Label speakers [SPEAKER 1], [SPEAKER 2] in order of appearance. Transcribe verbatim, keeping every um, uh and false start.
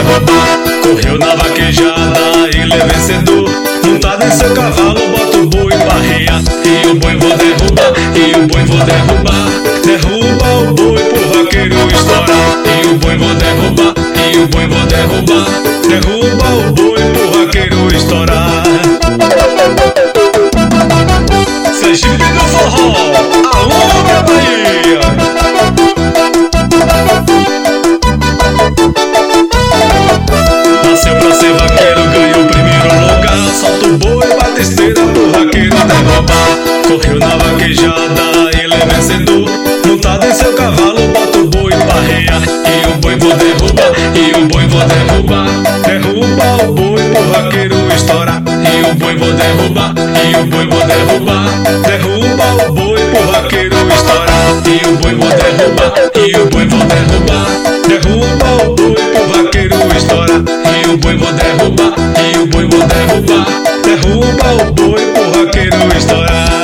[SPEAKER 1] derrubar. Correu na vaquejada, ele é vencedor. Montado em seu cavalo, bota o boi pra arrear. E o boi vou derrubar, e o boi vou derrubar. Derruba o boi pro vaqueiro estourar. E o boi vou derrubar, e o boi vou derrubar. Derruba o boi pro vaqueiro estourar. Sergipe do forró, alô minha Bahia. Nasceu pra ser vaqueiro, ganhou o primeiro lugar. Solta o boi, bate esteira pro vaqueiro derrubar. Correu na vaquejada, ele é vencedor. Montado em seu cavalo, bota o boi pra arrear. E o boi vou derrubar, e o boi vou derrubar. Derruba o boi pro vaqueiro estourar. E o boi vou derrubar, e o boi vou derrubar. Derruba o boi pro vaqueiro estourar. E o boi vou derrubar, e o boi vou derrubar. Derruba o boi pro vaqueiro estourar. E o boi vou derrubar, e o boi vou derrubar. Derruba o boi pro vaqueiro estourar.